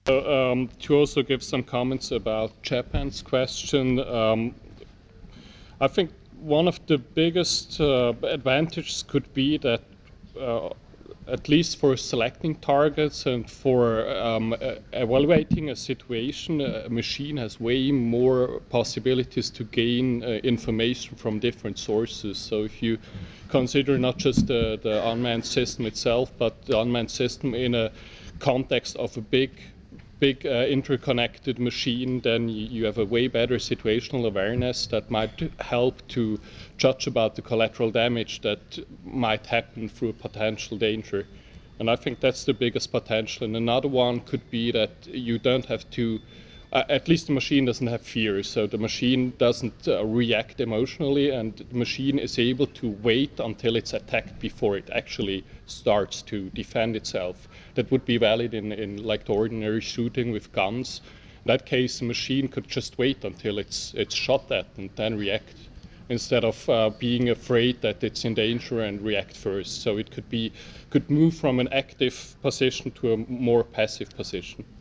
To also give some comments about Japan's question, I think one of the biggest advantages could be that uh, at least for selecting targets and for evaluating a situation, a machine has way more possibilities to gain information from different sources. So if you consider not just the unmanned system itself, but the unmanned system in a context of a big interconnected machine, then you have a way better situational awareness that might help to judge about the collateral damage that might happen through a potential danger. And I think that's the biggest potential. And another one could be that you don't have to, at least the machine doesn't have fear. So the machine doesn't react emotionally, and the machine is able to wait until it's attacked before it actually starts to defend itself. That would be valid in like the ordinary shooting with guns. In that case, the machine could just wait until it's shot at and then react, instead of being afraid that it's in danger and react first. So it could move from an active position to a more passive position.